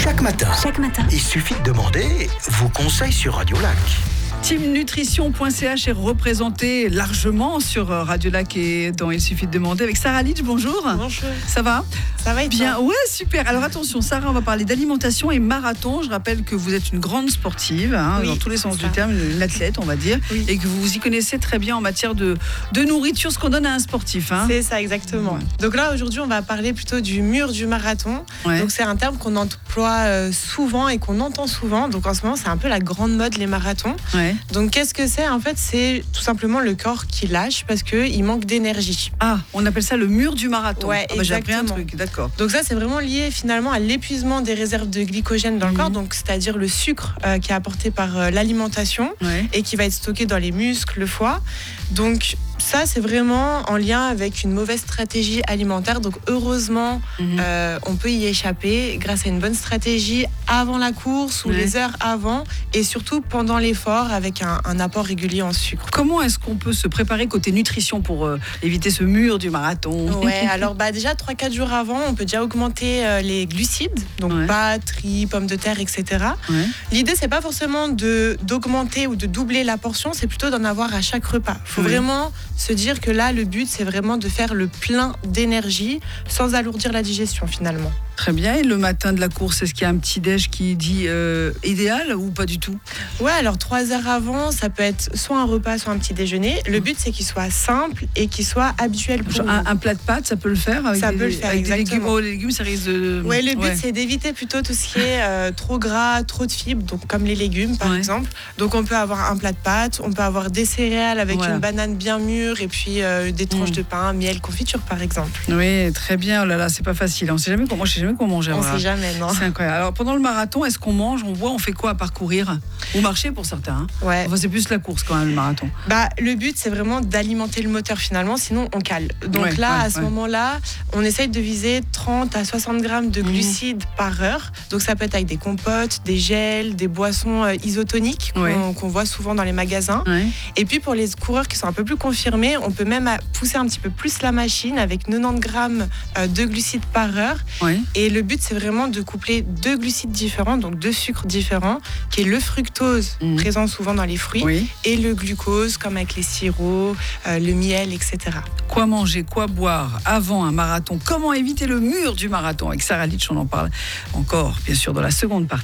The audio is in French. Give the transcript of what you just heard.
Chaque matin, il suffit de demander vos conseils sur Radio Lac. Teamnutrition.ch est représenté largement sur Radio Lac et dans Il suffit de demander avec Sarah Litch. Bonjour. Bonjour. Ça va ? Ça va et toi ? Bien, ouais, super. Alors attention, Sarah, on va parler d'alimentation et marathon. Je rappelle que vous êtes une grande sportive, Oui, dans tous les sens c'est du ça. terme, une athlète, on va dire, Oui. et que vous vous y connaissez très bien en matière de nourriture, ce qu'on donne à un sportif. C'est ça, exactement. Ouais. Donc là, aujourd'hui, on va parler plutôt du mur du marathon. Ouais. Donc c'est un terme qu'on emploie souvent et qu'on entend souvent. Donc en ce moment, c'est un peu la grande mode, les marathons. Ouais. Donc qu'est-ce que c'est ? En fait, c'est tout simplement le corps qui lâche parce qu'il manque d'énergie. Ah, on appelle ça le mur du marathon. Ouais, J'ai appris un exactement. truc, d'accord. Donc ça, c'est vraiment lié finalement à l'épuisement des réserves de glycogène dans le corps, donc c'est-à-dire le sucre qui est apporté par l'alimentation Ouais. et qui va être stocké dans les muscles, le foie. Donc ça, c'est vraiment en lien avec une mauvaise stratégie alimentaire. Donc heureusement, on peut y échapper grâce à une bonne stratégie avant la course ou Ouais. les heures avant et surtout pendant l'effort avec un apport régulier en sucre. Comment est-ce qu'on peut se préparer côté nutrition pour éviter ce mur du marathon ? Ouais, alors déjà 3-4 jours avant, on peut déjà augmenter les glucides, donc Ouais. pâtes, riz, pommes de terre, etc. Ouais. L'idée, c'est pas forcément d'augmenter ou de doubler la portion, c'est plutôt d'en avoir à chaque repas. Il faut Ouais. vraiment se dire que là, le but, c'est vraiment de faire le plein d'énergie sans alourdir la digestion finalement. Très bien. Et le matin de la course, est-ce qu'il y a un petit déj qui dit idéal ou pas du tout ? Ouais, alors 3 heures avant, ça peut être soit un repas, soit un petit déjeuner. Le but, c'est qu'il soit simple et qu'il soit habituel pour vous. Un plat de pâtes, ça peut le faire avec Ça des, peut le faire, avec des légumes. exactement. Oh, les légumes, ça risque de. Ouais, le but, c'est d'éviter plutôt tout ce qui est trop gras, trop de fibres, donc comme les légumes, par Ouais. exemple. Donc, on peut avoir un plat de pâtes, on peut avoir des céréales avec Voilà. une banane bien mûre et puis des tranches de pain, miel, confiture, par exemple. Oui, très bien. Oh là là, c'est pas facile. On sait jamais comment. Moi, je sais jamais comment manger. On voilà. sait jamais, non ? C'est incroyable. Alors, pendant le marathon, est-ce qu'on mange, on boit, on fait quoi à parcourir ? Ou marcher pour certains. Hein. Ouais. Enfin, c'est plus la course quand même, le marathon. Bah, le but, c'est vraiment d'alimenter le moteur finalement, sinon on cale. Donc Ouais, là, ouais, à ce ouais. moment-là, on essaye de viser 30 à 60 grammes de glucides par heure. Donc ça peut être avec des compotes, des gels, des boissons isotoniques Ouais. qu'on voit souvent dans les magasins. Ouais. Et puis pour les coureurs qui sont un peu plus confirmés, on peut même pousser un petit peu plus la machine avec 90 grammes de glucides par heure. Ouais. Et le but, c'est vraiment de coupler 2 glucides différents, donc 2 sucres différents, qui est le fructose, présent souvent dans les fruits, Oui. et le glucose, comme avec les sirops, le miel, etc. Quoi manger, quoi boire avant un marathon ? Comment éviter le mur du marathon ? Avec Sarah Litch, on en parle encore, bien sûr, dans la seconde partie.